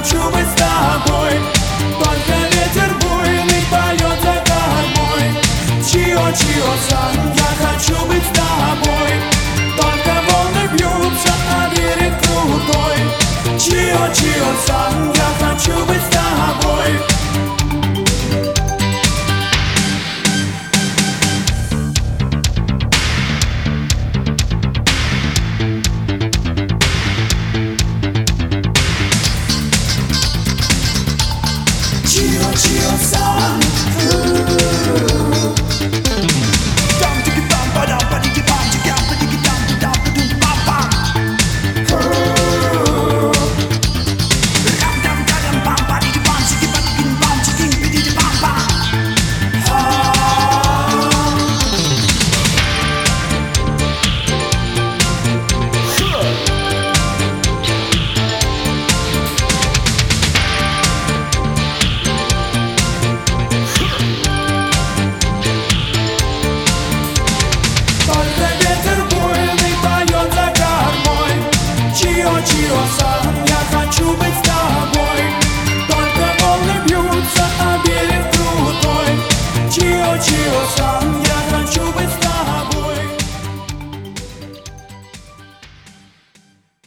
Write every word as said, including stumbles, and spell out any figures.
хочу быть с тобой. Только ветер буйный поет за кормой. Чио-чио-сан, я хочу быть с тобой. Только волны бьются, а берег крутой. Чио-чио-сан, я хочу быть с тобой. Chio-chio-san, dum diggy bum ba dum ba diggy bum diggy bum diggy dum dum dum bum bum. Dum dum dum bum ba diggy bum diggy bum diggy bum diggy diggy bum bum. Чио-чио-сан, я хочу быть с тобой. Только волны бьются, а берег крутой. Чио-чио-сан.